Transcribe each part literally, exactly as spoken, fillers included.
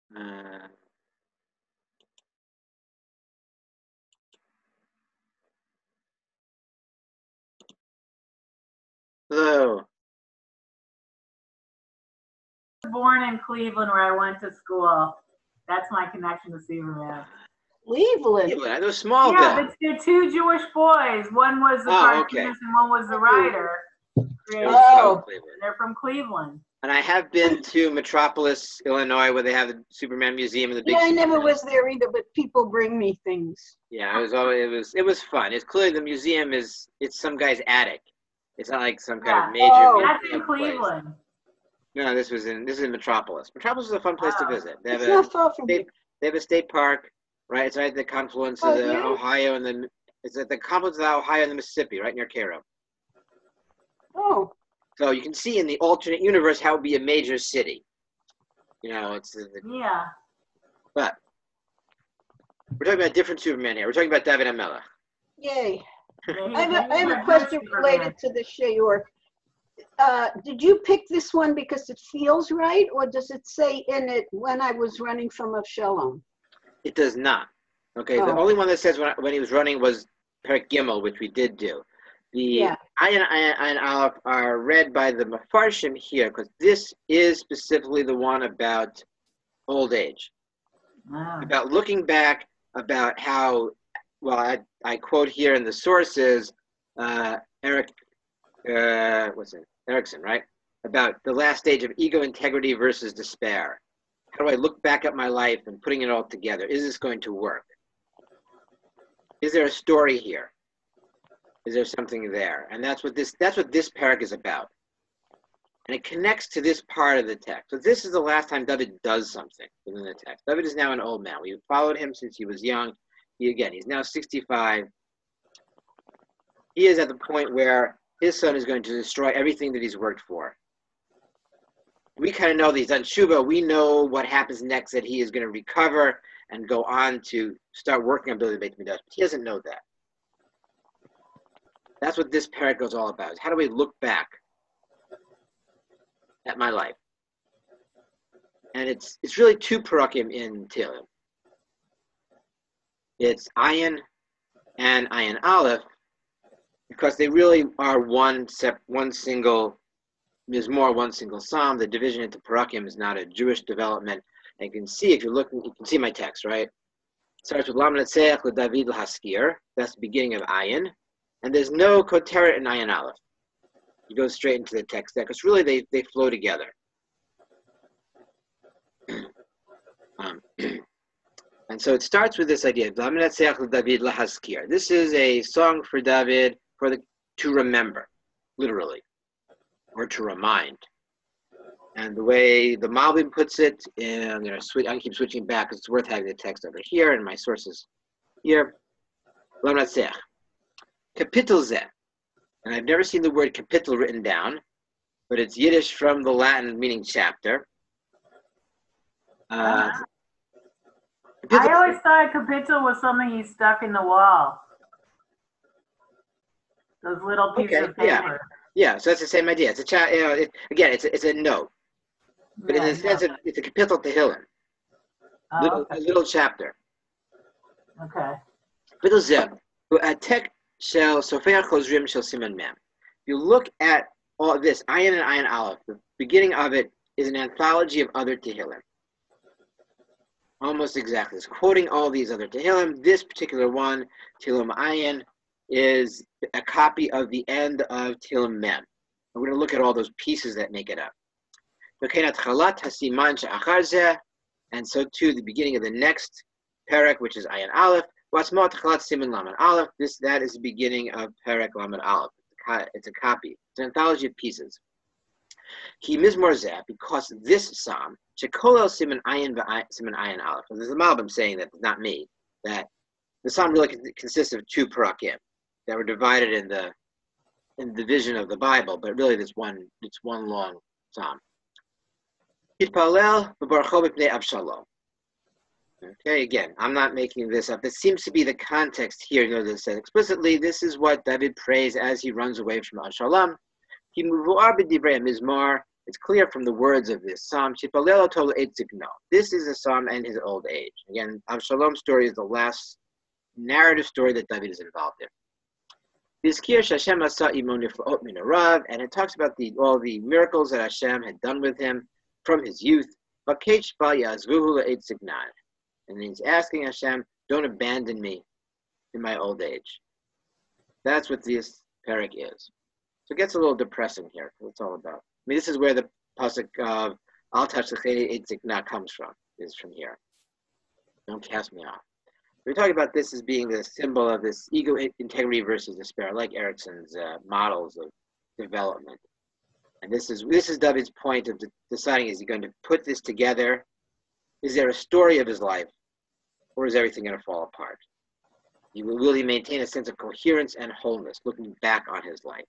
Uh, hello. I was born in Cleveland where I went to school. That's my connection to Superman. Cleveland. Cleveland. I know Smallville. Yeah, but they're two Jewish boys. One was the Oh, cartoonist okay. and one was the writer. Oh. They're from Cleveland. And I have been to Metropolis, Illinois, where they have the Superman Museum and the big. Yeah, I never Superman. was there either, but people bring me things. Yeah, it was always, it was it was fun. It's clearly the museum is it's some guy's attic. It's not like some kind Yeah. of major. Oh. That's in museum place. Cleveland. No, this was in this is in Metropolis. Metropolis is a fun place Oh. to visit. They have It's a not far from they, here. they have a state park, right? It's right at the confluence Oh, of the yeah? Ohio and the it's at the confluence of the Ohio and the Mississippi, right near Cairo. Oh. So you can see in the alternate universe how it would be a major city. You know, it's the, Yeah. but we're talking about a different Superman here. We're talking about David HaMelech. Yay. Yeah, I have a, I have a he's question Superman. related to the Sheyor. Uh, did you pick this one because it feels right, or does it say in it when I was running from Avshalom? It does not. Okay, the Oh. only one that says when, when he was running was Perek Gimel, which we did do. The Yeah. Ayin, Ayin, Ayin Aleph are read by the Mefarshim here, because this is specifically the one about old age. Oh. About looking back, about how, well, I, I quote here in the sources, uh, Eric, uh, what's it, Erickson, right? About the last stage of ego integrity versus despair. How do I look back at my life and putting it all together? Is this going to work? Is there a story here? Is there something there? And that's what this that's what this parak is about. And it connects to this part of the text. So this is the last time David does something within the text. David is now an old man. We followed him since he was young. He, again, he's now sixty-five. He is at the point where his son is going to destroy everything that he's worked for. We kind of know that he's done Shuba. We know what happens next, that he is going to recover and go on to start working on building the Beit Mikdash. But he doesn't know that. That's what this parak is all about. Is how do we look back at my life? And it's it's really two parakim in Tehillim. It's Ayin and Ayin Aleph, because they really are one sep- one single mizmor, one single psalm. The division into parakim is not a Jewish development. And you can see, if you're looking, you can see my text, right? It starts with Lam Netzeach LeDavid L'Haskir. That's the beginning of Ayin. And there's no koteret in Ayin Aleph. You go straight into the text there, because really they, they flow together. um, and so it starts with this idea, Lam Netzeach LeDavid L'Haskir. This is a song for David for the to remember, literally, or to remind. And the way the Malbim puts it, and I'm going to switch, I keep switching back because it's worth having the text over here and my sources here. Lam Netzeach. Kapitel Zeh. And I've never seen the word kapitel written down, but it's Yiddish from the Latin meaning chapter. Uh, I always thought capital was something you stuck in the wall. Those little pieces Okay, of paper. yeah. Yeah, so that's the same idea. It's a cha- you know, it, again, it's a, it's a note, but Yeah, in the sense no. of it's a kapitel Tehillim, Oh, little, okay. a little chapter. Okay. Kapitel Zeh. Atek shel Sofei Chozrim shel Siman Mem. If you look at all this, Ayin and Ayin Aleph, the beginning of it is an anthology of other Tehillim. Almost exactly. It's quoting all these other Tehillim. This particular one, Tehillim Ayin, is a copy of the end of Tehillim Mem. We're going to look at all those pieces that make it up. And so too, the beginning of the next parak, which is Ayin Aleph, this that is the beginning of Perek Lamed Aleph. It's a copy. It's an anthology of pieces. Ki mizmor zeh, because this psalm, shekolel siman ayin siman ayin aleph. There's a Malbim saying that, not me, that the psalm really consists of two parakim that were divided in the in the division of the Bible, but really it's one it's one long psalm. Yitpalel v'barucho b'pnei Avshalom. Okay, again, I'm not making this up. This seems to be the context here. You know, this said explicitly. This is what David prays as he runs away from Avshalom. It's it's clear from the words of this psalm, Shipalelo Tol Et Zikno. This is a psalm and his old age. Again, Avshalom's story is the last narrative story that David is involved in. And it talks about the, all the miracles that Hashem had done with him from his youth. And he's asking Hashem, don't abandon me in my old age. That's what this parak is. So it gets a little depressing here. What it's all about. I mean, this is where the pasuk of Al Tashlicheni Et Zikna comes from, is from here. Don't cast me off. We're talking about this as being the symbol of this ego integrity versus despair, like Erickson's uh, models of development. And this is this is David's point of de- deciding, is he going to put this together? Is there a story of his life, or is everything going to fall apart? He will, will he maintain a sense of coherence and wholeness, looking back on his life?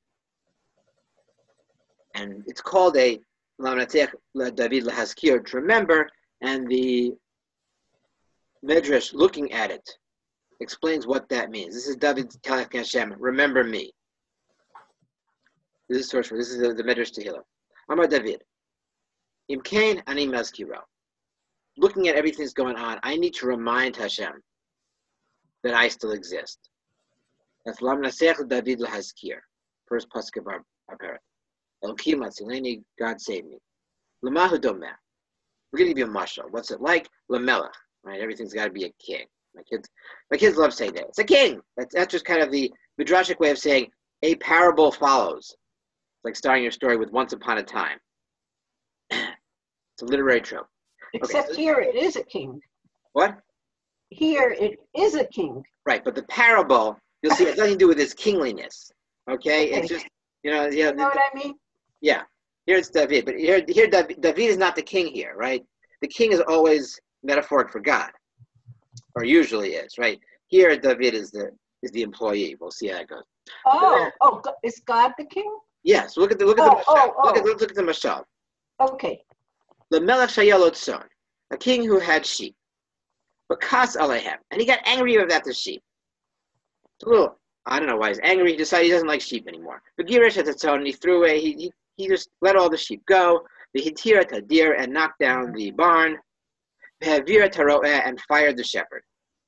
And it's called a Lamnatech David Lahaskir, to remember, and the Medrash, looking at it, explains what that means. This is David telling Hashem, remember me. This is source. This is the, the Medrash Tehillim. Amar David, Im Kain Ani Mazkiro. Looking at everything that's going on, I need to remind Hashem that I still exist. That's Lam Nasech David Lahaskir. First pasuk of our, our parak. Elokim Atzileni, God save me. Lamahu Domeh. We're going to give you a mashal. What's it like? Lamelech. Right, everything's got to be a king. My kids, my kids love saying that. It's a king. That's, that's just kind of the midrashic way of saying a parable follows. It's like starting your story with once upon a time. It's a literary trope. Except okay. Here it is a king. What? Here it is a king. Right, but the parable, you'll see, it has nothing to do with his kingliness. Okay, Okay. it's just, you know, yeah. You know what I mean? Yeah. Here it's David, but here, here David, David is not the king here, right? The king is always metaphoric for God, or usually is, right? Here, David is the is the employee. We'll see how it goes. Oh, oh, Go- is God the king? Yes. Look at the look at Oh, the mashal. oh, Look at oh. look, look at the mashal. Okay. The Melech Shayalot son, a king who had sheep, but kas alehem, and he got angry about the sheep. It's a little, I don't know why he's angry. He decided he doesn't like sheep anymore. The girish at its own, and he threw away. He, he he just let all the sheep go. The hitira tadir, and knocked down the barn. Ve'avira taroeh, and fired the shepherd.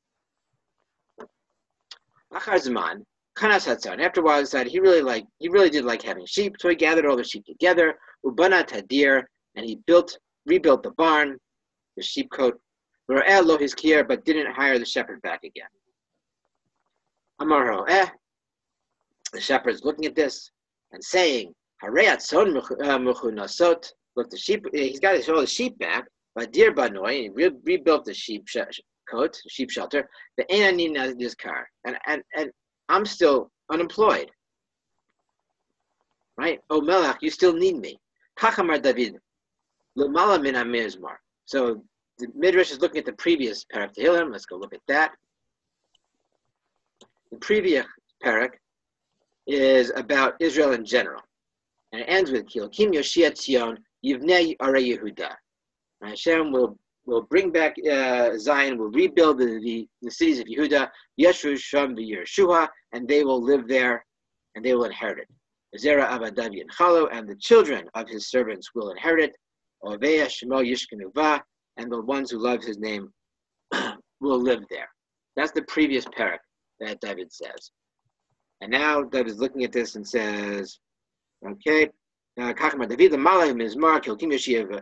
Achar zman, kanas hatzon. After a while, he decided he really liked, he really did like having sheep, so he gathered all the sheep together. Ubana tadir, and he built, rebuilt the barn, the sheepcote. Ro'eh lo hizkir, but didn't hire the shepherd back again. Amar ro'eh, the shepherd's looking at this and saying, Harei atzon mechunasot. Look, the sheep, he's got his, all the sheep back. But dear Banoi, he re- rebuilt the sheep sh- coat, sheep shelter. The Anani this car, and and and I'm still unemployed, right? Oh Melach, you still need me. Kachamar David, Lumala min Amizmar. So the Midrash is looking at the previous parak Tehillim. Let's go look at that. The previous parak is about Israel in general, and it ends with Kilkim Yoshia Tzion Yivnei Arei Yehuda. Hashem will, will bring back uh, Zion, will rebuild the, the, the cities of Yehuda, Yeshua, Sham, Yeshua, and they will live there, and they will inherit it. Zera, Abadavi, and Chalo, and the children of his servants will inherit it. Oveya, Shemo, Yishkenuva, and the ones who love his name will live there. That's the previous parak that David says. And now David's looking at this and says, okay, Kachma David, the Malay Mizmar, Kilkim Yeshiva,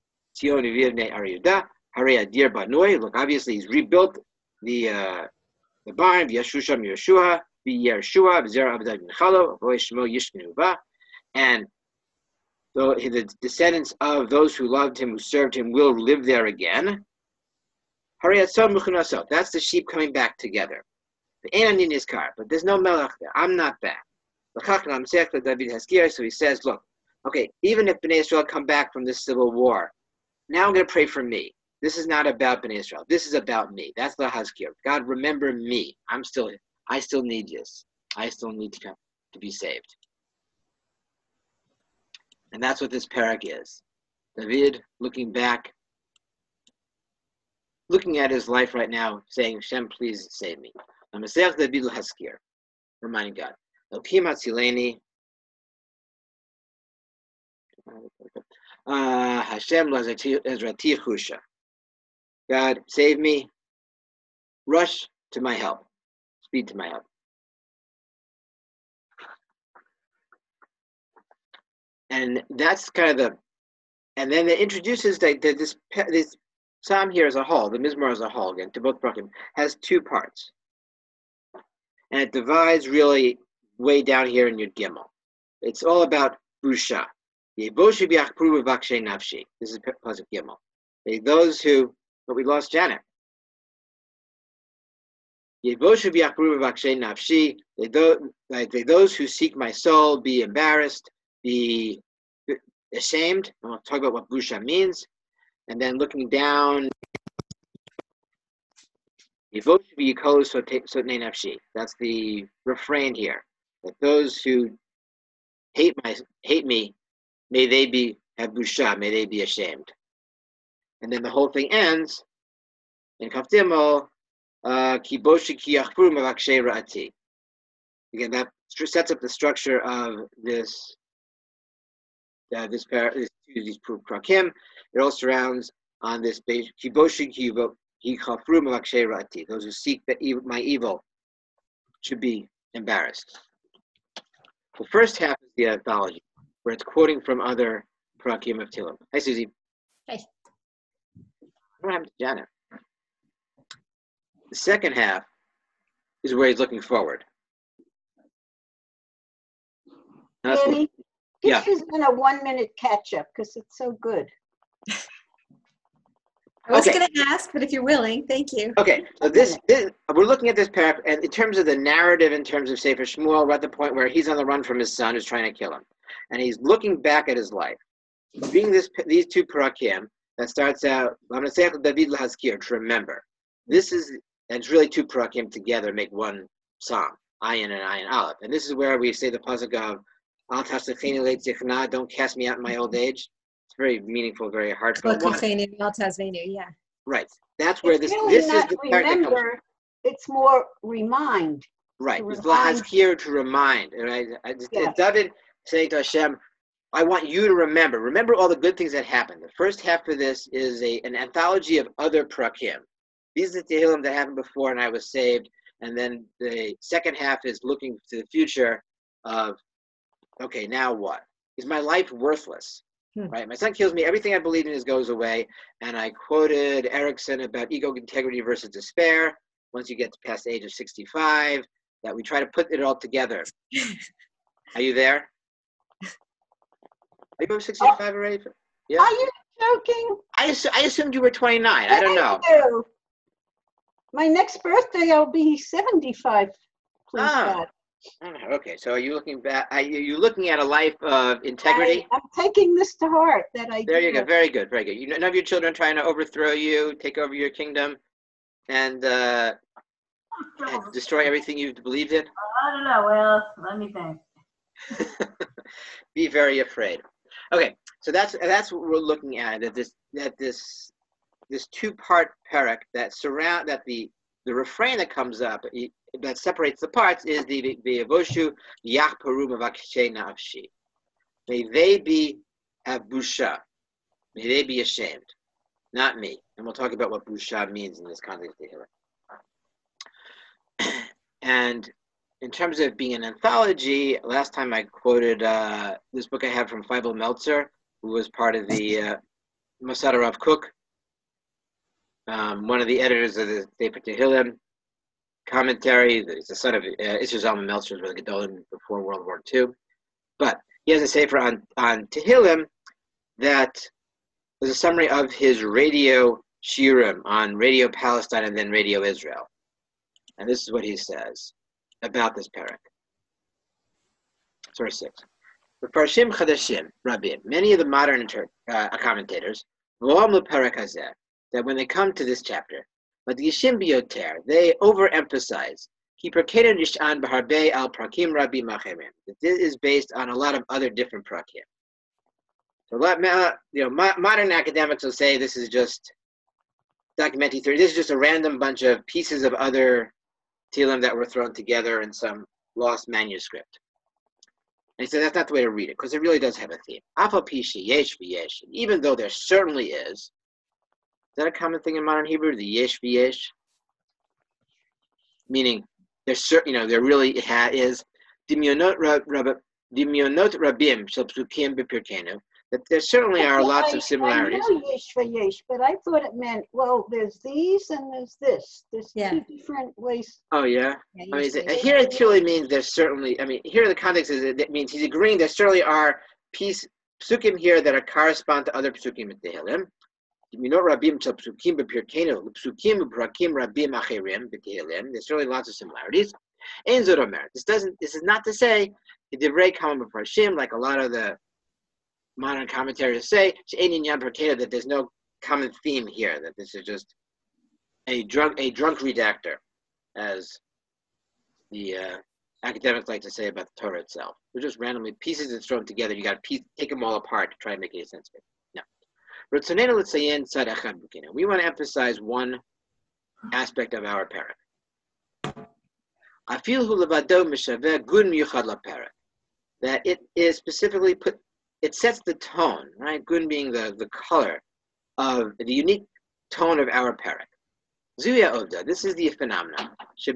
Look, obviously he's rebuilt the uh, the barn. Yeshusham Yeshua, Yeshua, B'zera Abdad bin Chalo, Shemo Yishkenuva, and so the descendants of those who loved him, who served him, will live there again. That's the sheep coming back together. The Ananin is car, but there's no Melech there. I'm not back. So he says, look, okay, even if Bnei Israel come back from this civil war, now I'm going to pray for me. This is not about Bnei Israel. This is about me. That's the Hazkir. God, remember me. I'm still, I still need this. I still need to come to be saved. And that's what this parak is. David looking back, looking at his life right now, saying, Hashem, please save me. I'm a Seach David Hazkir, reminding God. Elokim Atzileni. Uh, Hashem Ezrati Chusha. God, save me. Rush to my help. Speed to my help. And that's kind of the, and then it introduces that this this psalm here as a whole, the Mizmor as a whole, again, to both Prakim, has two parts. And it divides really way down here in Yud Gimel. It's all about Busha. This is Pasuk Gimel. Those who, but we lost Janet. They those who seek my soul, be embarrassed, be ashamed. And we'll talk about what Busha means. And then looking down, that's the refrain here. That those who hate my hate me, may they be have busha, may they be ashamed. And then the whole thing ends in Kaf Gimel, ki boshi ki yachpru mevakshei ra'ati. Again, that sets up the structure of this uh, this pair this these prakim. It all surrounds on this base ki boshi ki yachpru mevakshei ra'ati. Those who seek that evil, my evil should be embarrassed. The first half is the anthology, where it's quoting from other prakim of Tehillim. Hi, Susie. Hi. What happened to Janet? The second half is where he's looking forward. That's Danny, what, this yeah. has been a one-minute catch-up because it's so good. I wasn't Okay. going to ask, but if you're willing, thank you. Okay, so this, this we're looking at this paragraph, and in terms of the narrative, in terms of Sefer Shmuel, we're at the point where he's on the run from his son who's trying to kill him, and he's looking back at his life. Being this, these two parakim that starts out, David L'Hazkir, to remember. This is, and it's really two parakim together make one psalm, Ayin and Ayin Aleph, and this is where we say the pasuk of Al Tasacheni Leit Zichna, don't cast me out in my old age. It's very meaningful, very heartfelt one. Yeah. Right. That's where It's this really this is not the part that comes. remember, it's more remind. Right. To It's remind. Lahazkir, to remind. Right? It's, Yeah. it's David saying to Hashem, I want you to remember. Remember all the good things that happened. The first half of this is a an anthology of other prakim. These are the Tehillim that happened before and I was saved. And then the second half is looking to the future of, okay, now what? Is my life worthless? Hmm. Right? My son kills me. Everything I believe in is goes away. And I quoted Erickson about ego integrity versus despair. Once you get past the age of sixty-five, that we try to put it all together. Are you there? Are you over sixty-five already? Yeah. Are you joking? I, assu- I assumed you were twenty-nine. I don't know. Thank you. My next birthday, I'll be seventy-five. Please Ah. God. Oh, okay, so are you looking back? Are you you looking at a life of integrity? I, I'm taking this to heart that I There you do go. Very good. Very good. You none of your children trying to overthrow you, take over your kingdom, and, uh, and destroy everything you've believed in. I don't know. Well, let me think. Be very afraid. Okay, so that's that's what we're looking at. That this that this this two-part parak that surround that the the refrain that comes up that separates the parts is the V'yavoshu Yachparu Mevakshei Nafshi. May they be have busha. May they be ashamed, not me. And we'll talk about what busha means in this context here. And in terms of being an anthology, last time I quoted uh, this book I have from Feibel Meltzer, who was part of the uh, Mossad Rav Kook, um, one of the editors of the Sefer Tehillim commentary. He's the son of uh, Isser Zalman Meltzer, was the Gedolim before World War Two. But he has a sefer on, on Tehillim that was a summary of his radio shiurim on Radio Palestine and then Radio Israel. And this is what he says about this parak. Source six. Parshim Chadashim, Rabim, many of the modern inter- uh, commentators, that when they come to this chapter, but the Yishim Bioter, they overemphasize that this is based on a lot of other different prakim. So, you know, modern academics will say this is just documentary theory. This is just a random bunch of pieces of other Tehillim that were thrown together in some lost manuscript. And he said that's not the way to read it, because it really does have a theme. Afa pishi yesh v'yesh. Even though there certainly is. Is that a common thing in modern Hebrew? The yesh v'yesh? Meaning, there's certain, you know, there really ha- is. Dimyonot rabim shel psukim b'pirkenu. That there certainly are Well, lots I- of similarities. I know yesh for yesh, but I thought it meant, well, there's these and there's this. There's Yeah. two different ways. Oh, yeah? Yeah, I mean, usually. is it- here it truly means there's certainly, I mean, here the context is it means he's agreeing there certainly are piece, psukim here that are correspond to other psukim in Tehillim. There's certainly lots of similarities. This doesn't. This is not to say like a lot of the modern commentators say that there's no common theme here. That this is just a drunk a drunk redactor, as the uh, academics like to say about the Torah itself. They're just randomly pieces that's thrown together. You got to take them all apart to try and make any sense of it. We want to emphasize one aspect of our parak. That it is specifically put, it sets the tone, right? Gun being the, the color of the unique tone of our parak. Zuya Ovda, this is the phenomenon.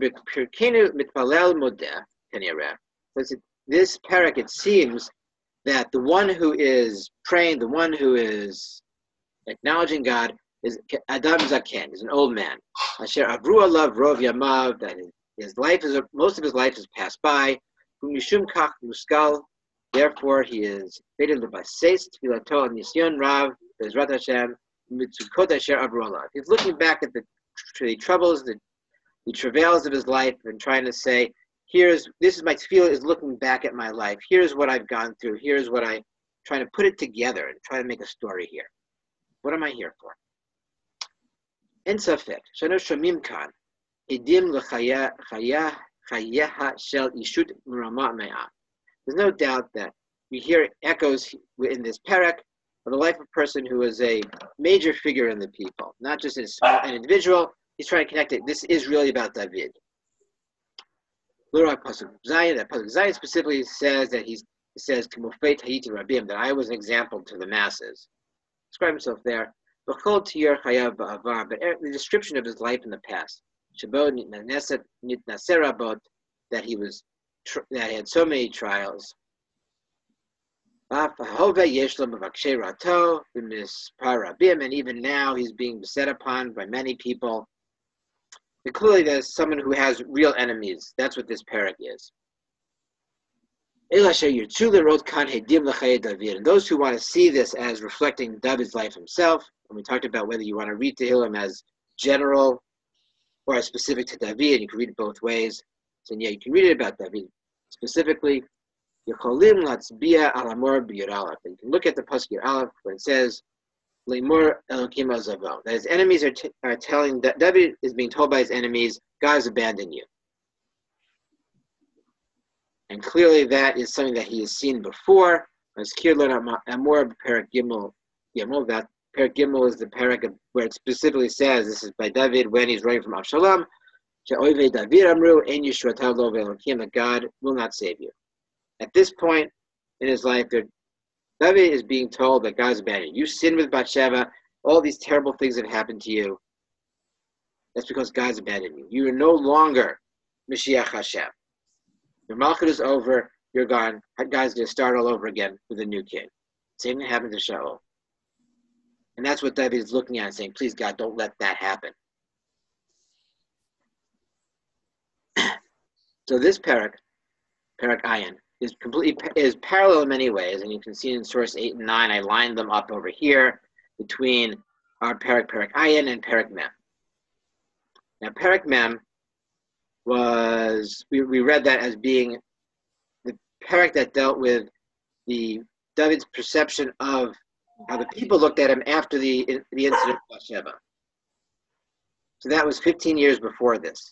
This parak, it seems that the one who is praying, the one who is acknowledging God is Adam Zaken, is an old man. Asher Avru Alav Rov Yamav, that his life is most of his life has passed by. Mishum Kach Muskal, therefore he is fated lebaseis tfilato and Nisyon Rav Bezrat Hashem Mitzukot Asher Avru Alav. He's looking back at the, the troubles, the, the travails of his life, and trying to say, here's this is my tefillah is looking back at my life. Here's what I've gone through. Here's what I trying to put it together and try to make a story here. What am I here for? En safek, shano shomim kan, edim l'chaya chayeha shel ishut murama me'am. There's no doubt that we hear echoes in this parak of the life of a person who is a major figure in the people, not just as an individual. He's trying to connect it. This is really about David. Lurak Pasuk Zayin, that Pasuk Zayin specifically says that he's it says K'mofet Hayiti Rabim, that I was an example to the masses. Describe himself there. But the description of his life in the past, that he was that he had so many trials. And even now he's being beset upon by many people. And clearly there's someone who has real enemies. That's what this parak is. And those who want to see this as reflecting David's life himself, and we talked about whether you want to read Tehillim as general or as specific to David, you can read it both ways. So yeah, you can read it about David specifically. You can look at the Pasuk Yud Aleph where it says, that his enemies are, t- are telling, that David is being told by his enemies, God has abandoned you. And clearly that is something that he has seen before. As Amor Parak Gimel, that Parak Gimel is the parak where it specifically says, this is by David when he's running from Avshalom, that God will not save you. At this point in his life, David is being told that God's abandoned you. You sinned with Bathsheba, all these terrible things have happened to you. That's because God's abandoned you. You are no longer Mashiach Hashem. Your Malchut is over, you're gone. God's going to start all over again with a new king. Same thing happened to Shaul. And that's what David is looking at and saying, please God, don't let that happen. So this parak, parak Ayin, is completely is parallel in many ways, and you can see in source eight and nine, I lined them up over here between our parak, parak Ayin, and parak Mem. Now, parak Mem was, we, we read that as being the parak that dealt with the David's perception of how the people looked at him after the, the incident of Bathsheba. So that was fifteen years before this.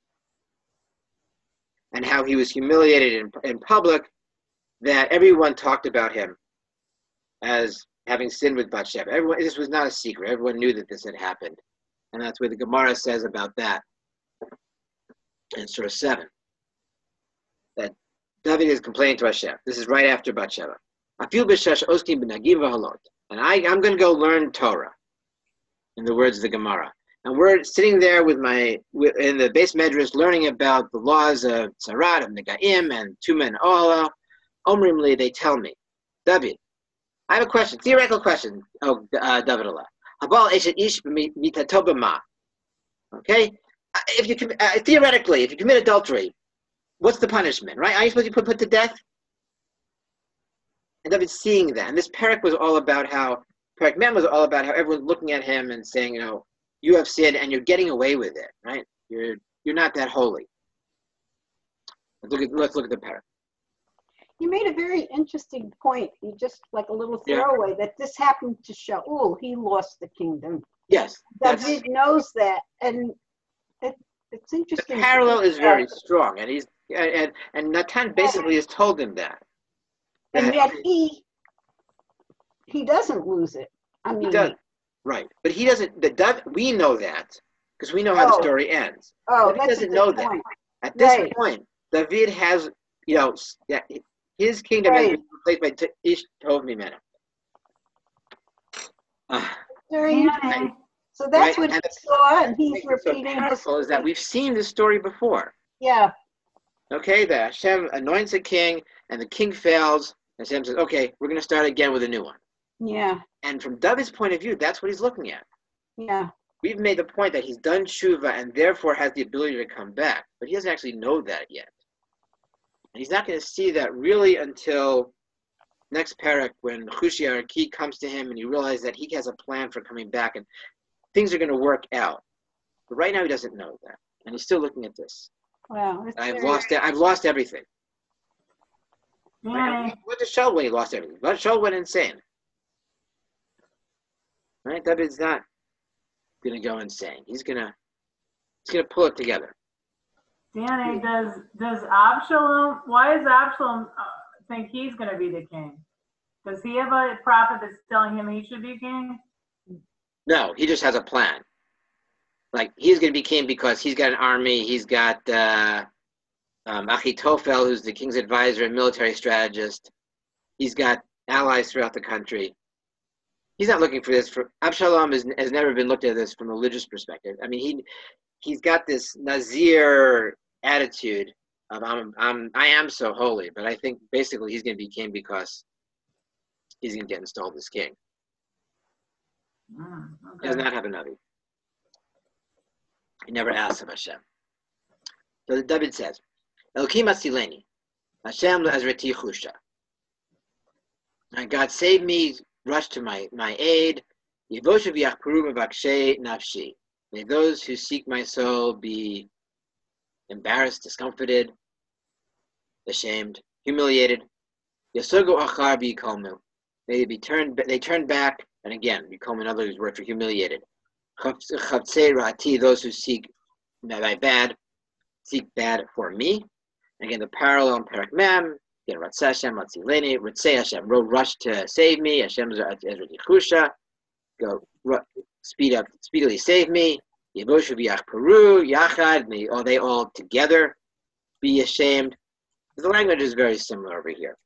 And how he was humiliated in, in public, that everyone talked about him as having sinned with Bathsheba. Everyone, this was not a secret. Everyone knew that this had happened. And that's what the Gemara says about that in Surah seven. That David is complaining to Hashem. This is right after Bathsheba. I feel b'shesh oskim b'nagim v'halot. And I, I'm going to go learn Torah, in the words of the Gemara. And we're sitting there with my in the base medrash learning about the laws of Tzarat, of Negaim, and Tuma and Ohala. Omrim li, they tell me, David, I have a question, theoretical question, oh, uh, David Allah. Habal eshet ish mitato b'ma. Okay? If you uh, theoretically, if you commit adultery, what's the punishment, right? Are you supposed to be put, put to death? And David's seeing that. And this parak was all about how, parak mem was all about how everyone's looking at him and saying, you know, you have sinned and you're getting away with it, right? You're you're not that holy. Let's look at, let's look at the parak. You made a very interesting point. You just like a little Yeah. throwaway that this happened to Shaul. He lost the kingdom. Yes. That's, David knows that, and it, it's the interesting. to parallel think is very about. strong. And he's and, and Natan basically has told him that. And that yet he he doesn't lose it. I mean, he does. Right. But he doesn't, the, Dav- we know that because we know how Oh. the story ends. oh, David that's doesn't a good know that. point. At this Right. point, David has, you know, s- yeah, his kingdom has Right. been replaced by T- Ish Tov Mimena. Uh, Very Danny, interesting. So that's Right, what and he saw, and he's what's so repeating powerful is that history. we've seen this story before. Yeah, Okay, that Hashem anoints a king, and the king fails. And Hashem says, "Okay, we're going to start again with a new one." yeah, And from David's point of view, that's what he's looking at. yeah. We've made the point that he's done tshuva and therefore has the ability to come back, but he doesn't actually know that yet. And he's not going to see that really until next parak, when Chushi Araki comes to him and he realizes that he has a plan for coming back and things are going to work out. But right now he doesn't know that, and he's still looking at this. Wow. it's I've very- lost. I've lost everything. Right? Danny, What did Shaul when he lost everything? But Shaul went insane. Right? David's not going to go insane. He's gonna. He's gonna pull it together. Danny, does does Absalom? Why does Absalom uh, think he's going to be the king? Does he have a prophet that's telling him he should be king? No, he just has a plan. Like, he's going to be king because he's got an army. He's got uh, um, Achitophel, who's the king's advisor and military strategist. He's got allies throughout the country. He's not looking for this. For Absalom is, has never been looked at this from a religious perspective. I mean, he he's got this Nazir attitude of I'm I'm I am so holy, but I think basically he's going to be king because he's going to get installed as king. Mm, He does okay. not have a Navi. He never asks of Hashem. So David says, Elokim asileni, Hashem le'azreti chusha. And God save me, rush to my, my aid. Yivoshev yachperu mevakshe nafshi. May those who seek my soul be embarrassed, discomforted, ashamed, humiliated. Yasogo achar bikolmu. They be turned. They turn back, and again, bikolmu, another word for humiliated. Chavtzei ra'ati, those who seek my bad, seek bad for me. Again, the parallel in Parak Mem. Again, Ratzeh Hashem Latzileni, Ratzeh Hashem, rush to save me. Hashem Ezra Dichusha, go ru- speed up, speedily save me. Yevoshu B'Yach Peru, Yachad, may all they all together be ashamed. The language is very similar over here.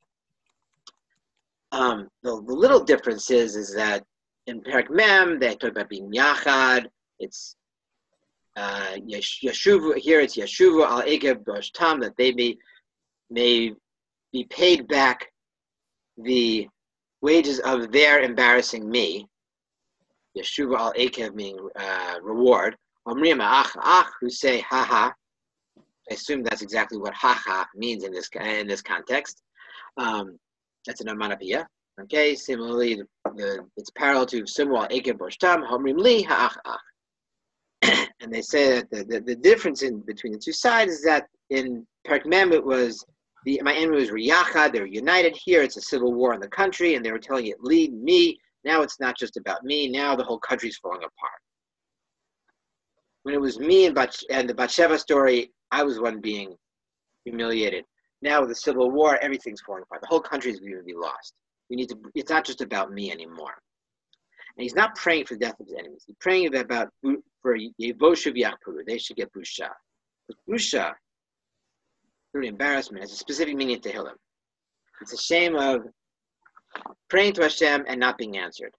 Um, the, the little difference is, is that in Parak Mem, they talk about being Yachad. It's uh, Yeshuvu, here it's Yeshuvu al Ekev Boshtam, that they may, may be paid back the wages of their embarrassing me. Yeshuva al Ekev meaning uh, reward. Omrim ach ach, who say ha ha. I assume that's exactly what ha ha means in this in this context. Um, that's an onomatopoeia. Okay. Similarly, the, the, it's parallel to Simu al Ekev Boshtam. Omrim li ha ach ach. And they say that the, the, the difference in between the two sides is that in Parak Mem it was the my enemies were Yachad, they were united. Here it's a civil war in the country, and they were telling it, lead me. Now it's not just about me. Now the whole country's falling apart. When it was me and, Bat- and the Bathsheba story, I was one being humiliated. Now with the civil war, everything's falling apart. The whole country is going to be lost. We need to. It's not just about me anymore. And he's not praying for the death of his enemies. He's praying about for Yevoshev Yachperu. They should get busha. Busha through embarrassment, has a specific meaning in Tehillim. It's a shame of praying to Hashem and not being answered.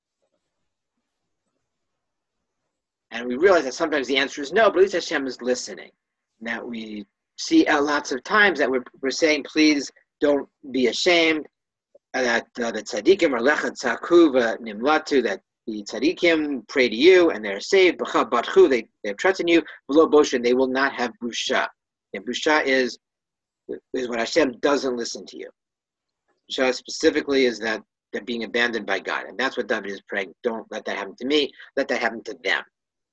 And we realize that sometimes the answer is no, but at least Hashem is listening. That we see uh, lots of times that we're, we're saying, please don't be ashamed, uh, that uh, the tzaddikim are lechat tzaku v'nimlatu, that the tzaddikim pray to you and they're saved, b'cha batchu, they, they have trust in you, v'lo bosha, they will not have busha. And busha is, is when Hashem doesn't listen to you. Busha specifically is that they're being abandoned by God. And that's what David is praying. Don't let that happen to me, let that happen to them.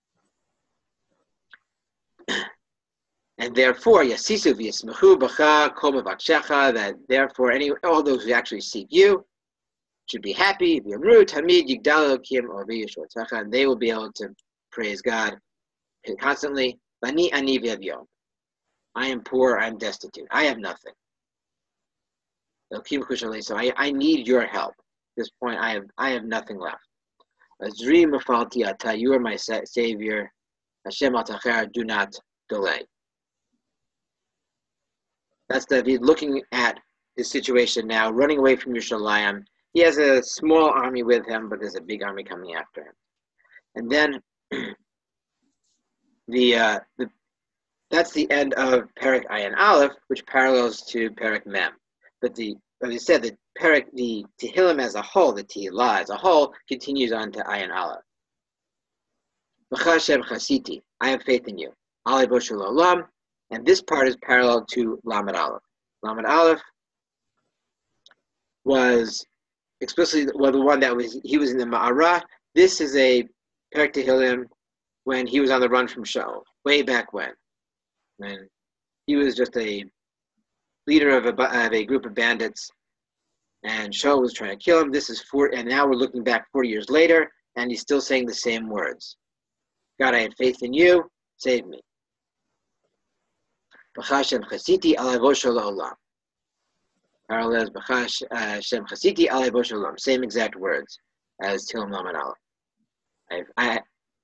And therefore, Yasisu v'yismechu b'cha kol mevakshecha, that therefore any all those who actually seek you should be happy. V'yamru tamid yigdal elokim ovi yeshortecha, and they will be able to praise God constantly. Bani ani v'yavyom, I am poor, I am destitute, I have nothing. Elokim kushalei, so I, I need your help. At this point, I have I have nothing left. Azri mafalti ata, you are my sa- savior. Hashem atacher, do not delay. That's David looking at his situation now, running away from Yerushalayim. He has a small army with him, but there's a big army coming after him. And then the, uh, the that's the end of Perek Ayin Aleph, which parallels to Perek Mem. But the, as I said, the Perek, the Tehillim as a whole, the Tehillah as a whole, continues on to Ayin Aleph. B'chashem chasiti, I have faith in you. Alei boshul olam. And this part is parallel to Lamed Aleph. Lamed Aleph was explicitly well the one that was he was in the Ma'arah. This is a Perek Tehillim when he was on the run from Shaul, way back when, when he was just a leader of a, of a group of bandits, and Shaul was trying to kill him. This is four, and now we're looking back forty years later, and he's still saying the same words. God, I had faith in you. Save me. B'chashem chasiti alei boshul olam. Parallels b'chashem chasiti alei boshul olam. Same exact words as Tehillim Lamed Aleph. I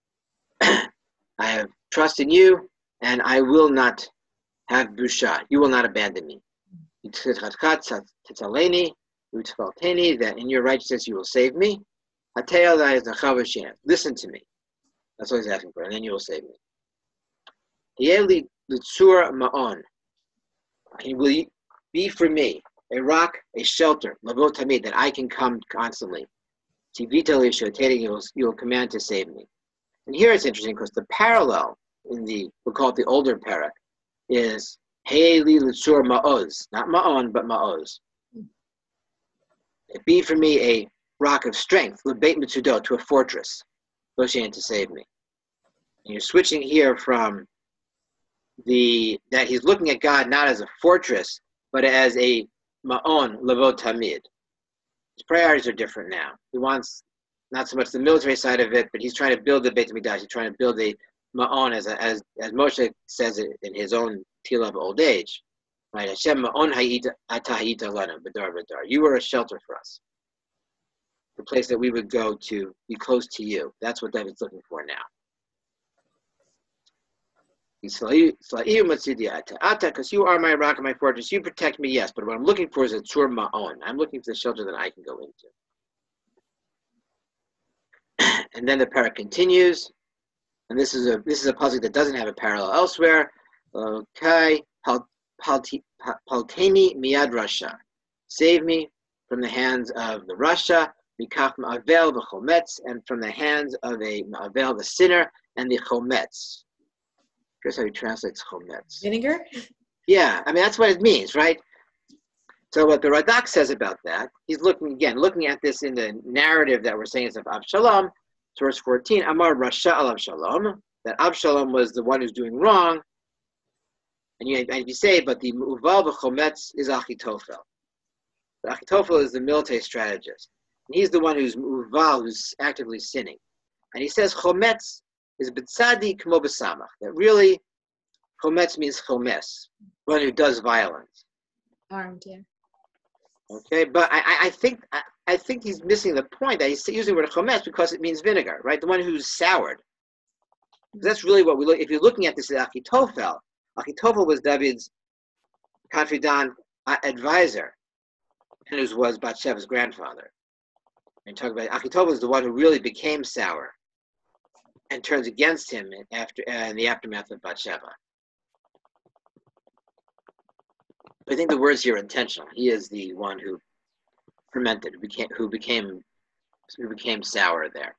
I have trust in you, and I will not have busha. You will not abandon me. That in your righteousness you will save me. Listen to me. That's what he's asking for, and then you will save me. L'tzur ma'on. He will be for me a rock, a shelter, lavot tamid, that I can come constantly. Tivita l'shoteting, you will you will command to save me. And here it's interesting because the parallel in the we'll call it the older parak is Heili l'tzur ma'oz, not ma'on but ma'oz. It be for me a rock of strength, l'beit mitzudot, to a fortress, Loshian, to save me. And you're switching here from the that he's looking at God not as a fortress, but as a ma'on, lavot tamid. His priorities are different now. He wants not so much the military side of it, but he's trying to build the Beit HaMikdash. He's trying to build a ma'on, as a, as as Moshe says it in his own Tehillah of old age. Right? Hashem ma'on ha'ita atahita lana b'dar b'dar. You are a shelter for us. The place that we would go to be close to you. That's what David's looking for now. Because you are my rock and my fortress, you protect me, yes, but what I'm looking for is a tzur ma'on. I'm looking for the shelter that I can go into. And then the parak continues, and this is a this is a pasuk that doesn't have a parallel elsewhere. Okay, palteni miyad rasha, save me from the hands of the rasha, mikach ma'avel v'chometz, and from the hands of a ma'avel, the sinner, and the chometz. Here's how he translates chometz. Vinegar? Yeah, I mean, that's what it means, right? So what the Radak says about that, he's looking, again, looking at this in the narrative that we're saying is of Avshalom, verse fourteen, Amar Rasha al Avshalom, that Avshalom was the one who's doing wrong, and you, and you say, but the Uval v'chometz is Achitophel. But Achitophel is the military strategist, and he's the one who's Uval, who's actively sinning. And he says chometz is b'tzadi k'mo b'samach, that really chometz means chomes, one who does violence. Armed, yeah. Okay, but I, I think I, I think he's missing the point that he's using the word chometz because it means vinegar, right? The one who's soured. That's really what we look. If you're looking at this as Achitophel, Achitophel was David's confidant, uh, advisor, and who was Bathsheba's grandfather. And talk about Achitoph was the one who really became sour and turns against him in, after, uh, in the aftermath of Bathsheba. I think the words here are intentional. He is the one who fermented, who became, who became, who became sour there.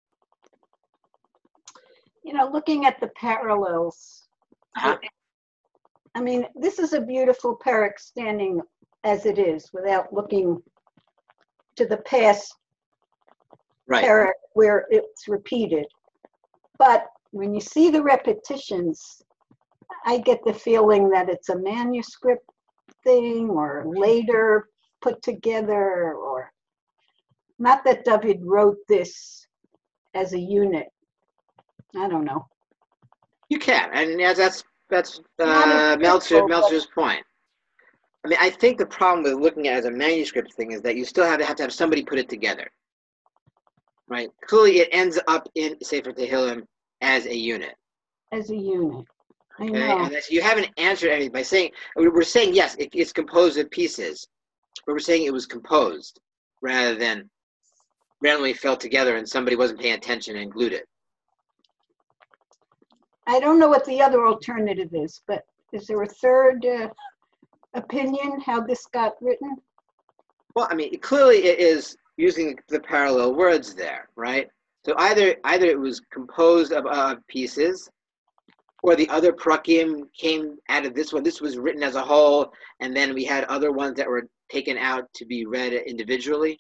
You know, looking at the parallels, Huh? I mean, this is a beautiful parak standing as it is without looking to the past Right. parak where it's repeated. But when you see the repetitions, I get the feeling that it's a manuscript thing or later put together, or not that David wrote this as a unit. I don't know. You can, and yeah, that's that's Not uh, as Meltzer difficult, Meltzer's point. I mean, I think the problem with looking at it as a manuscript thing is that you still have to have to have somebody put it together, right? Clearly, it ends up in Sefer Tehillim as a unit. As a unit. I Okay, know. and that's, you haven't answered anything by saying we're saying yes, it, it's composed of pieces, but we're saying it was composed rather than randomly fell together and somebody wasn't paying attention and glued it. I don't know what the other alternative is, but is there a third uh, opinion how this got written? Well, I mean, clearly it is using the parallel words there, right? So either either it was composed of uh, pieces, or the other prakim came out of this one. This was written as a whole, and then we had other ones that were taken out to be read individually.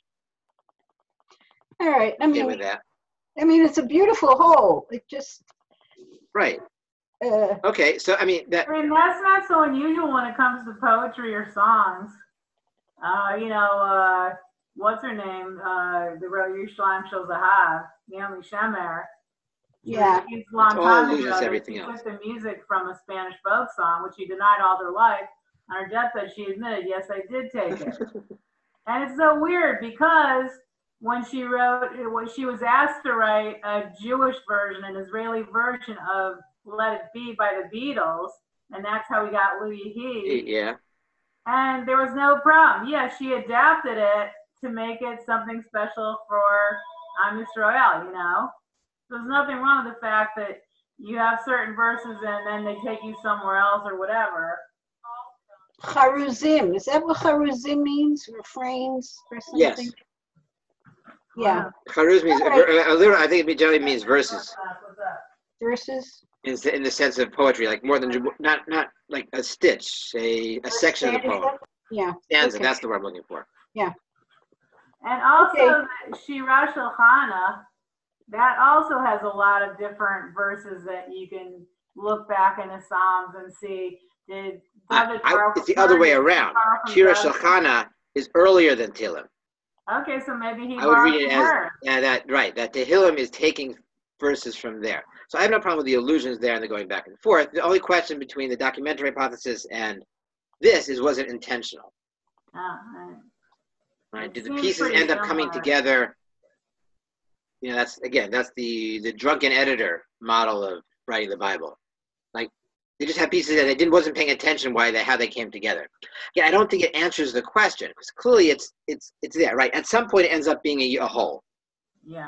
All right. I Okay mean, with that, I mean, it's a beautiful whole. It just, right? uh, Okay, so I mean that. I mean, that's not so unusual when it comes to poetry or songs. Uh, you know, uh, what's her name? Uh, the wrote Yerushalayim Shel Zahav, Naomi Shemer. yeah. She's a long It all time loses ago that everything she else. took the music from a Spanish folk song, which she denied all her life. On her deathbed, she admitted, yes, I did take it. And it's so weird because when she wrote, when she was asked to write a Jewish version, an Israeli version of Let It Be by the Beatles, and that's how we got Louis He. Yeah. And there was no problem. Yeah, she adapted it to make it something special for Am Yisrael, you know? So there's nothing wrong with the fact that you have certain verses and then they take you somewhere else or whatever. Charuzim. Is that what charuzim means? Refrains or something? Yes. Yeah. Charuz means, All right. a, a little, I think it generally means verses What's up? Verses. in, the- in the sense of poetry, like more than, not not like a stitch, a, a section of the poem. Yeah. Stanza, Okay. that's the word I'm looking for. And also, Okay. the Shira Shulchana, that also has a lot of different verses that you can look back in the Psalms and see. Did I, David I, borrow it's the from other her? way Did he around. borrow from Shira David? Shulchana is earlier than Tehillim. Okay, so maybe he I would borrowed read it from as her. uh, that, right, that Tehillim is taking verses from there. So I have no problem with the allusions there and the going back and forth. The only question between the documentary hypothesis and this is, was it intentional? Oh, right. Right? It Did the seems pieces pretty end up coming similar. together? You know, that's, again, that's the, the drunken editor model of writing the Bible. Like, they just have pieces that they didn't, wasn't paying attention why they, how they came together. Yeah, I don't think it answers the question, because clearly it's, it's, it's there, right? At some point it ends up being a, a whole. Yeah.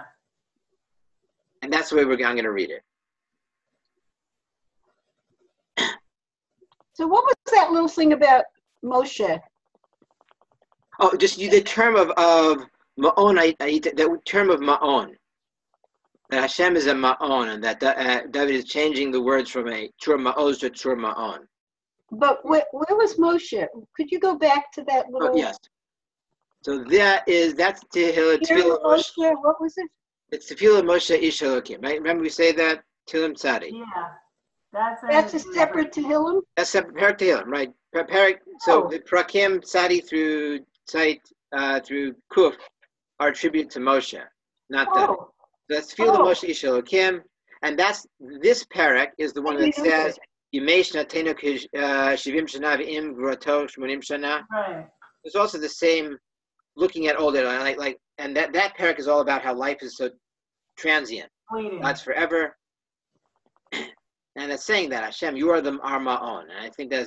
And that's the way we're, I'm going to read it. So what was that little thing about Moshe? Oh, just the term of, of ma'on, I, I, the term of ma'on. That Hashem is a ma'on, and that uh, David is changing the words from a tur ma'oz to tur ma'on. But where, where was Moshe? Could you go back to that little? Oh, yes. So that is, that's Tehillah, Here, Tefillah Moshe. Moshe, what was it? It's Tefillah Moshe Ish Elokim, right? Remember we say that? Tehillim Tzadi. Yeah. That's a, That's a separate Tehillim? That's separate Perak Tehillim, right? Per- Perak, so Oh. the Prakim Tzadi through Tzait, uh, through Kuf are attributed to Moshe, not David. Oh, That's Tefillah Oh. Moshe Ish Elokim, and that's, this Perak is the one I that didn't know says, Yimesh Natenu Shivim Shana V'im Grato Shmonim Shana. right. There's also the same looking at older, like, like, and that, that Perak is all about how life is so transient. Fleeting. God's forever. And it's saying that, Hashem, you are the our ma'on. And I think there's this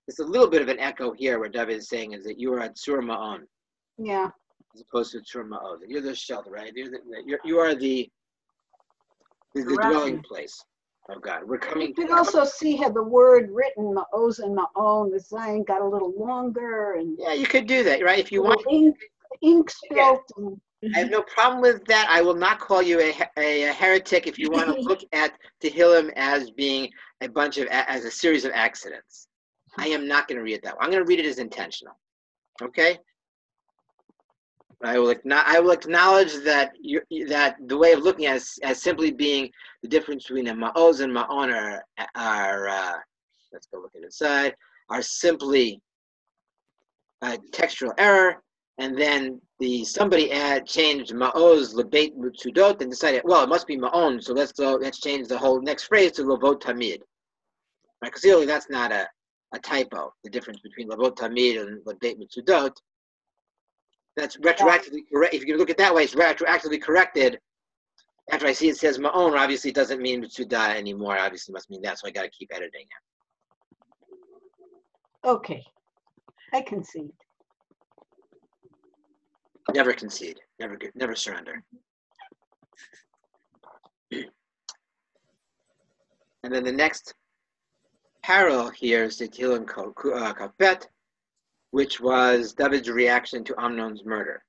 there's a little bit of an echo here where David is saying is that you are a Tzur Ma'on Yeah. as opposed to Tzur Ma'oz. You're the shelter, right? You're the, you're, you are the, the, the dwelling place of God. We're coming. You could also see how the word written, ma'oz and ma'on, the Zion got a little longer and Yeah, you could do that, right? If you want. ink, ink spilt. And, I have no problem with that. I will not call you a, a, a heretic if you want to look at Tehillim as being a bunch of, as a series of accidents. I am not going to read it that way. I'm going to read it as intentional. Okay? I will, I will acknowledge that you, that the way of looking at it as, as simply being the difference between a ma'oz and ma'on are, are uh, let's go look at inside, are simply a textual error. And then the somebody add changed ma'oz lebeit mutsudot and decided, well, it must be ma'on, so let's go, let's change the whole next phrase to lavot tamid. Right? Because clearly that's not a, a typo. The difference between lavot tamid and lebeit mutsudot. That's retroactively correct. If you look at it that way, it's retroactively corrected. After I see it says ma'on, obviously it doesn't mean mitsudah anymore. Obviously it must mean that, so I got to keep editing it. okay, I concede. Never concede. Never, never surrender. And then the next parallel here is the Tehillim Kafet, which was David's reaction to Amnon's murder.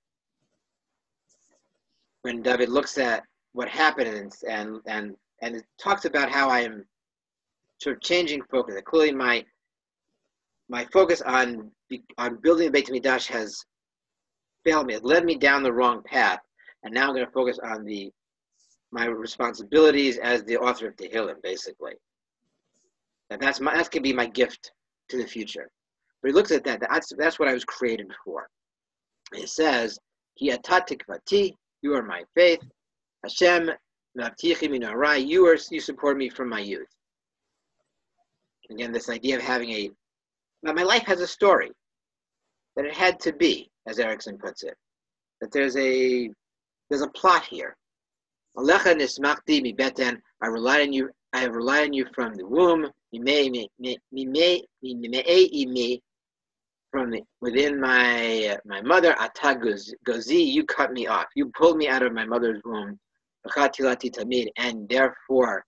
When David looks at what happened and and and, and it talks about how I am sort of changing focus. Clearly, my my focus on on building the Beit HaMikdash has failed me. It led me down the wrong path, and now I'm going to focus on the my responsibilities as the author of Tehillim, basically. And that's my that's going to be my gift to the future. But he looks at that. That's that's what I was created for. It says, "Ki ata tikvati," you are my faith. Hashem, navtichi min harai, you are you support me from my youth. Again, this idea of having a now my life has a story. That it had to be, as Erickson puts it. That there's a there's a plot here. Alecha nismachti mi beten. I relied on you. I have relied on you from the womb. From the, within my uh, my mother, ata gozi, you cut me off. You pulled me out of my mother's womb. And therefore,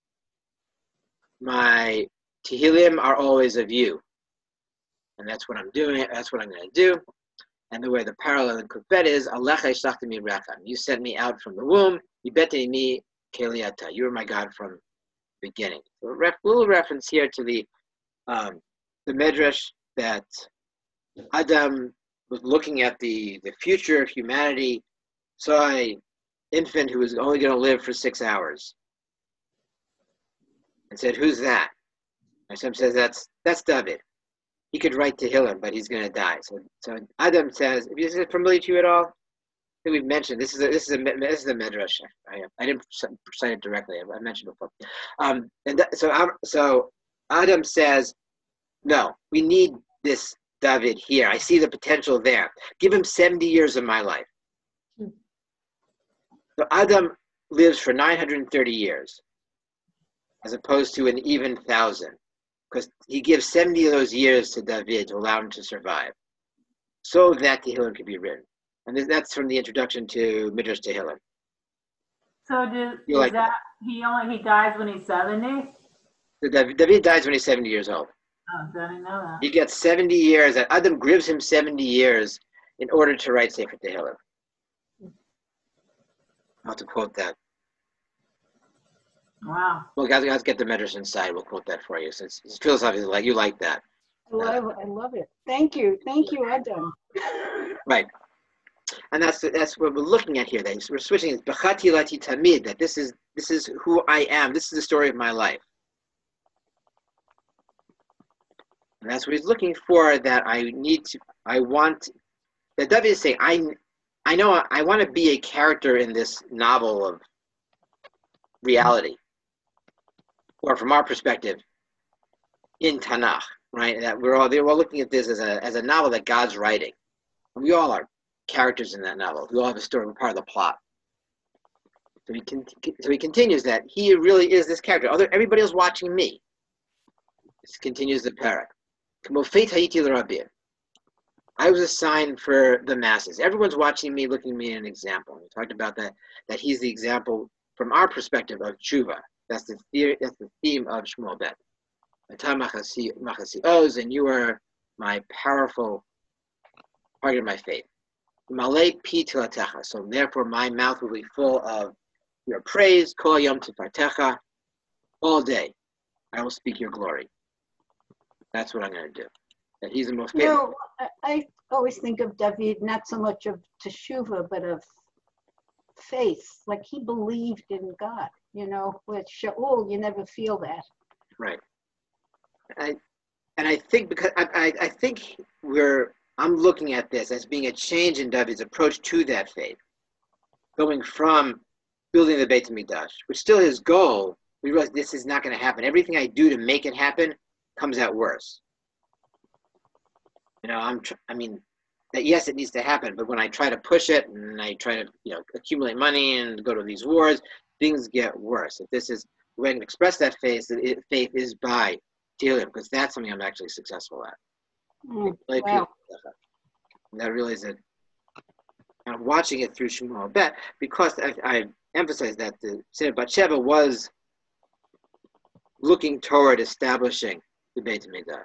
my tehillim are always of you. And that's what I'm doing. That's what I'm going to do. And the way the parallel in Kufet is, Alecha ishtachti mi rechem. You sent me out from the womb. You beteni mi keliata. You were my God from the beginning. So a ref, little reference here to the um, the Medrash that Adam was looking at the, the future of humanity, saw an infant who was only going to live for six hours, and said, "Who's that?" Hashem says, "That's that's David. He could write Tehillim, but he's going to die." So, so Adam says, "Is this familiar to you at all?" I think we've mentioned this is a this is a this is a Medrash. I, I didn't cite it directly. I, I mentioned it before. Um, and th- so um, so Adam says, "No, we need this David here. I see the potential there. Give him seventy years of my life." Hmm. So Adam lives for nine hundred thirty years, as opposed to an even thousand, because he gives seventy of those years to David to allow him to survive, so that Tehillim could be written. And that's from the introduction to Midrash Tehillim. So does, You is like that he only he dies when he's seventy? So David, David dies when he's seventy years old. Oh, didn't know that. He gets seventy years, and Adam gives him seventy years in order to write Sefer Tehillim. I'll have to quote that. Wow. Well, guys, guys, get the Medrash inside. We'll quote that for you. So it's, it's philosophically like you like that. I love, I love it. Thank you. Thank you, Adam. Right. And that's that's what we're looking at here. That we're switching. It's B'chati lati tamid. That this is this is who I am. This is the story of my life. And that's what he's looking for. That I need to. I want. That David is saying. I. I know. I want to be a character in this novel of reality, or from our perspective, in Tanakh. Right. That we're all. They're all looking at this as a as a novel that God's writing. And we all are characters in that novel. We all have a story. We're part of the plot. So he con- so he continues that he really is this character. Other everybody is watching me. This continues the parak. I was assigned for the masses. Everyone's watching me, looking at me as an example. We talked about that, that he's the example from our perspective of tshuva. That's the theory, that's the theme of Shmuel Bet. And you are my powerful part of my faith. So therefore my mouth will be full of your praise, kol yom tifartecha, all day. I will speak your glory. That's what I'm going to do. That he's the most faithful. No, I, I always think of David not so much of teshuva, but of faith. Like he believed in God. You know, with Shaul, you never feel that. Right. I, and I think because I, I, I think we're I'm looking at this as being a change in David's approach to that faith, going from building the Beit HaMikdash, which still his goal. We realize this is not going to happen. Everything I do to make it happen comes out worse. You know, I'm. Tr- I mean, that yes, it needs to happen, but when I try to push it and I try to, you know, accumulate money and go to these wars, things get worse. If this is the way to express that faith, it, faith is by Tehillim, because that's something I'm actually successful at. Mm, Like, wow. and I realize that I'm watching it through Shmuel Bet, because I, I emphasize that the Seder Batsheva was looking toward establishing the Beit HaMikdash.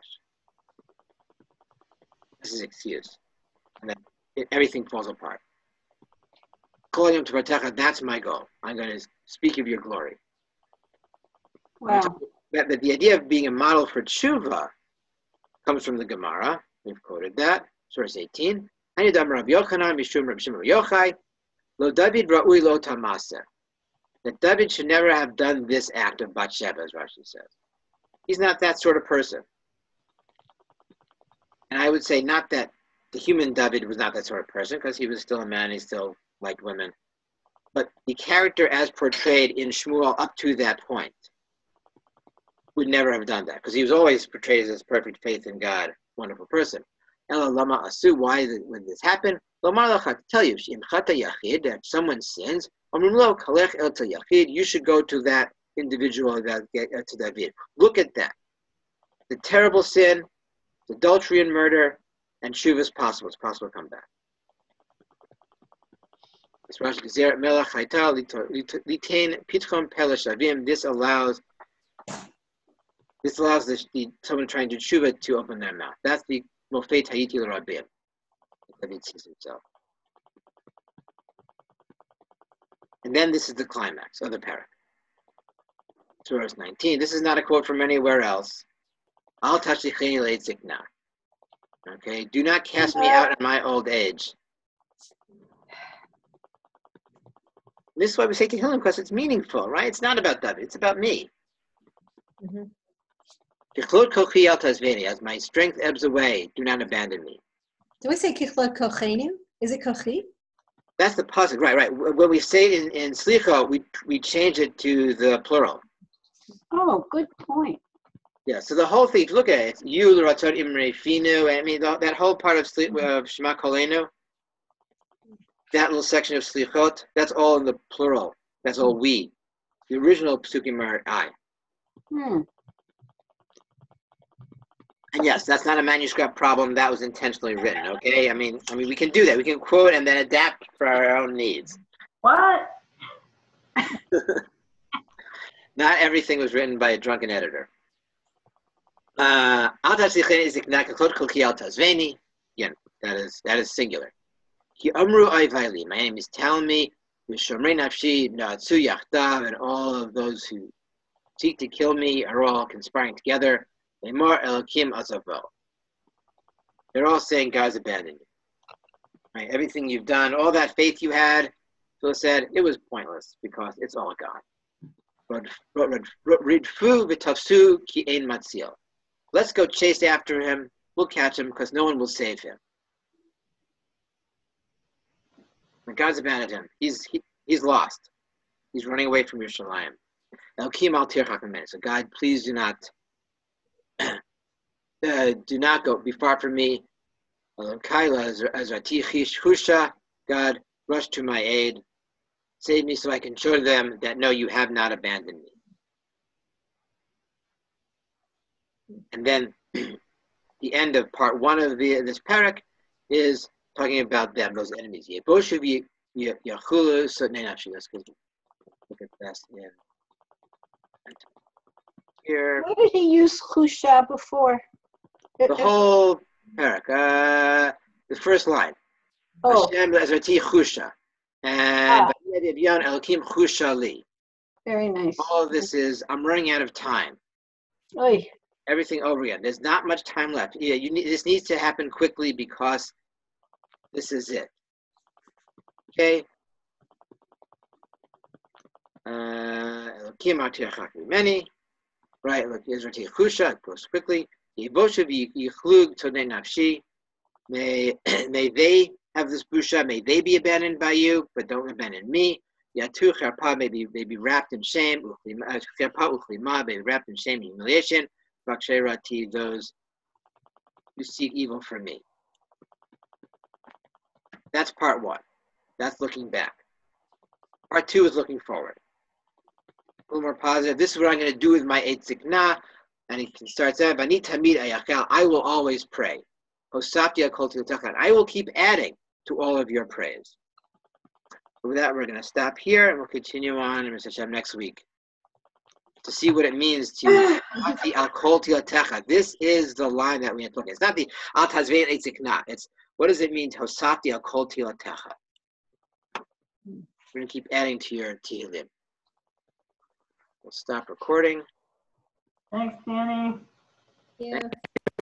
This is excuse. And then it, everything falls apart. Kol yom tifartecha, that's my goal. I'm going to speak of your glory. Wow. That, that the idea of being a model for tshuva comes from the Gemara. We've quoted that. Source eighteen. Hanidam Rav Yochanan mishum Rav Shimon Yochai lo David ra'ui lo tamasa. That David should never have done this act of Batsheva, as Rashi says. He's not that sort of person. And I would say not that the human David was not that sort of person, because he was still a man, he still liked women. But the character as portrayed in Shmuel up to that point would never have done that, because he was always portrayed as this perfect faith in God, wonderful person. Ela lama asu, why would this happen? Lomar lach, tell you, im chata yachid, that if someone sins, omrim lo kalech el tel yachid, you should go to that individual, that to David. Look at that. The terrible sin, adultery and murder, and tshuva is possible. It's possible to come back. This allows this allows the, the someone trying to tshuva to open their mouth. That's the mofet hayiti l'rabim. David sees himself. And then this is the climax of the parak. Surah nineteen. This is not a quote from anywhere else. Al tashlicheni leitzikna. Okay, do not cast me out in my old age. This is why we say Tehillim, because it's meaningful, right? It's not about David, it's about me. Mhm. As my strength ebbs away, do not abandon me. Do we say kichlot kochenu? Is it kochi? That's the pasuk, right? Right. When we say it in, in Slicha, we we change it to the plural. Oh, good point. Yeah. So the whole thing, if you look at it, it's you l'ratzon imrei finu. I mean, the, that whole part of Sli, of Shema Kolenu, that little section of Slichot, that's all in the plural. That's all we. The original psukim are I. Hmm. And yes, that's not a manuscript problem. That was intentionally written. Okay, I mean, I mean, we can do that. We can quote and then adapt for our own needs. What? Not everything was written by a drunken editor. Uh, Again, that is that is singular. My name is Talmi, and all of those who seek to kill me are all conspiring together. They're all saying God's abandoned you. Right? Everything you've done, all that faith you had, Phil said, it was pointless because it's all God. Let's go chase after him. We'll catch him because no one will save him. When God's abandoned him, he's he, he's lost. He's running away from Yerushalayim. So God, please do not uh, do not go be far from me. God, rush to my aid. Save me so I can show them that no, you have not abandoned me. And then the end of part one of the this parak is talking about them, those enemies. Yeboshu v'yachulu sotnei nafshi. Let's look at that in here. Where did he use chusha before? The whole parak, uh, the first line. Oh, Hashem le'ezrati chusha, and Vayed Elokim chusha li. very nice. All of this is, I'm running out of time. Oy. Everything over again. There's not much time left. Yeah, you need, this needs to happen quickly because this is it. Okay. Elokim atir many. Right. Look, Ezrati chusha. It goes quickly. Yeboshu v'yichlug tonei nafshi. May may they have this busha. May they be abandoned by you, but don't abandon me. Yatu cherpa may be may be wrapped in shame. Cherpa uchlima may be wrapped in shame and humiliation. Vaksherati, those who seek evil from me. That's part one. That's looking back. Part two is looking forward. A little more positive. This is what I'm going to do with my Eitz Zikna. And he starts out, Vani tamid ayachel, I will always pray. Hosapti akol tiltachan, I will keep adding to all of your praise. With that, we're going to stop here and we'll continue on in Mister Hashem next week to see what it means to Hosapti akol tiltachan. This is the line that we have to look at. It's not the al tazvein Eitz Zikna. It's what does it mean to Hosapti akol tiltachan? We're going to keep adding to your Tehillim. We'll stop recording. Thanks, Danny. Yeah.